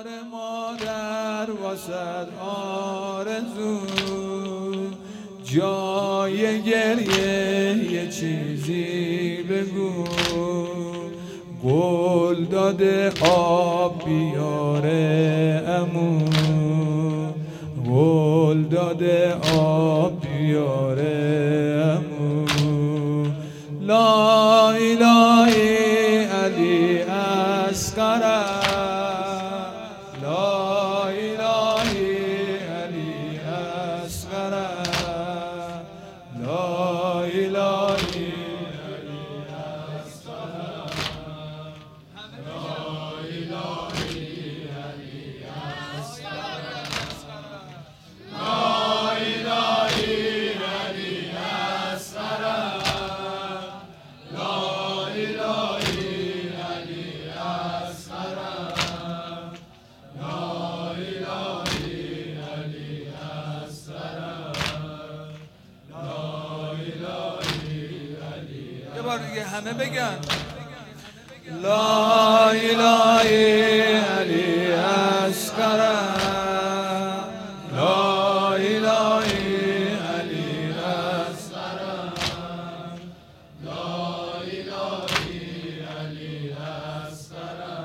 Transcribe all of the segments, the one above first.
بار مادر واسد آرزو، جای گریه یه چیزی بگو. گل داده آب بیاره عمو، گل داده آب بیاره عمو. لا اله علی اصغر، لا اله علی اصغر، لا اله علی اصغر، لا اله علی اصغر، لا اله علی اصغر، لا اله علی اصغر، لا اله علی اصغر، لا اله علی. یه بار دیگه همه بگن لا اله علی اصغر، لا اله علی اصغر، لا اله علی اصغر.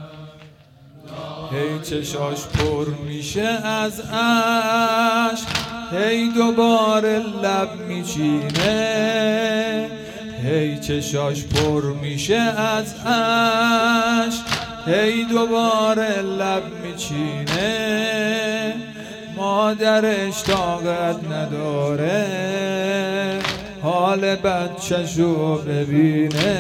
هی چشاش پر میشه از عشق، هی دوباره لب میچینه. هی چشاش پر میشه از عشق، هی دوباره لب میچینه. مادرش طاقت نداره حال بچه‌شو ببینه.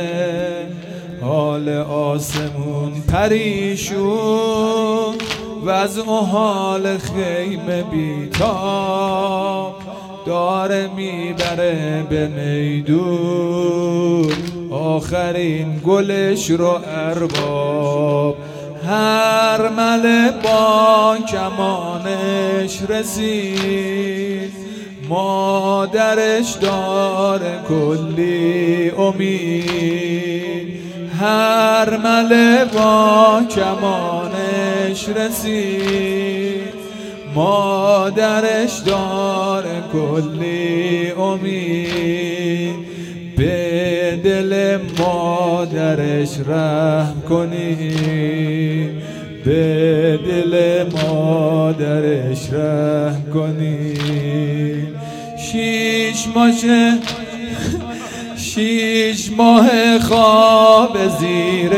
حال آسمون پریشون، وضع و حال خیمه بیتاب. داره میبره به میدون آخرین گلش رو ارباب. هر مله با کمانش رسید، مادرش داره کلی امید. هر مله با کمانش رسید، مادرش داره کلی امید. به دل مادرش رحم کنید، به دل مادرش رحم کنید. 6 ماه خواب زیر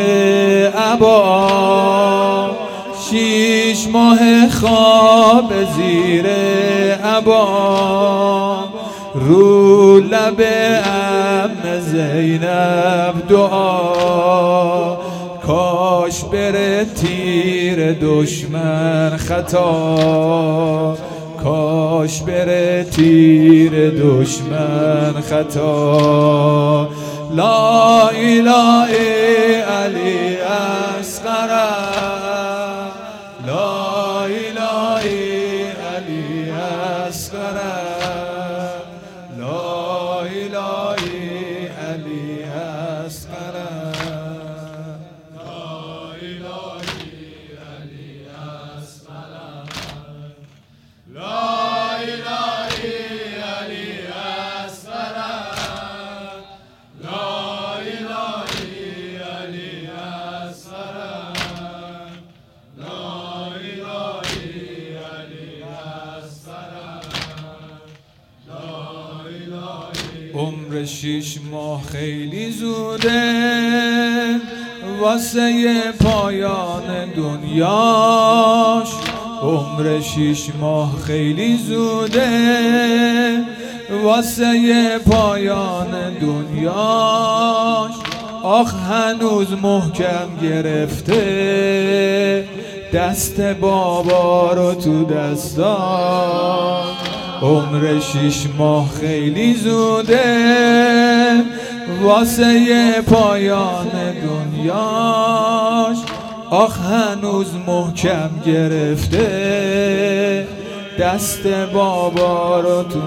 عبا، 6 ماه خواب زیر عبا. رو لب عم زینب دعا، کاش بره تیر دشمن خطا، کاش بره تیر دشمن خطا. لا اله علی اصغر، لا اله علی اصغر، لا اله علی اصغر، لا اله علی اصغر، لا اله علی اصغر، لا اله علی اصغر، لا اله علی اصغر. عمر 6 ماه خیلی زوده واسه پایان دنیاش. عمر 6 ماه خیلی زوده واسه پایان دنیاش. آخ هنوز محکم گرفته دست بابا رو تو دستاش. عمر 6 ماه خیلی زوده واسه پایان دنیاش. آخ هنوز محکم گرفته دست بابا رو تو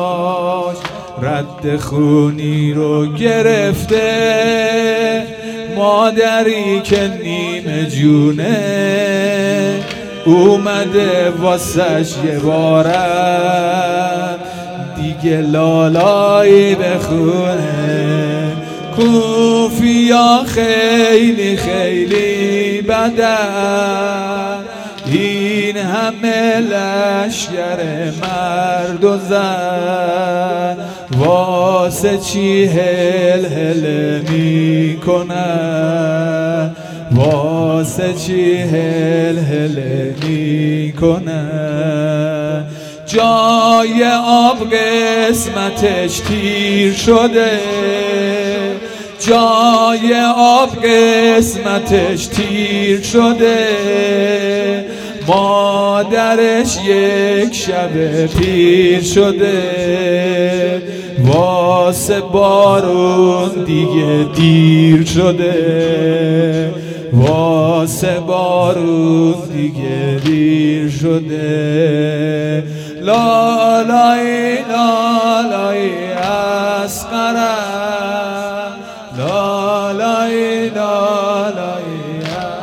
دستاش. رد خونی رو گرفته مادری که نیمه جونه اومده واسش یه بارم دیگه لالایی بخونه. کوفیا خیلی خیلی بدن، این همه لشگر مرد و زن، واسه چی هل هل میکنن، واسه چی هل هل میکنن. جای آب قسمتش تیر شده، جای آب قسمتش تیر شده، مادرش یک شب پیر شده، واسه بارون دیگه دیر شده، واسه بارون دیگه دیر شده. لالای لالای اصغرم، لالای لالای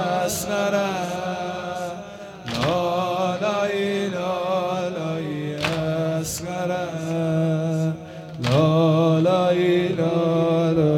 اصغرم، لالای لالای اصغرم، لالای لالای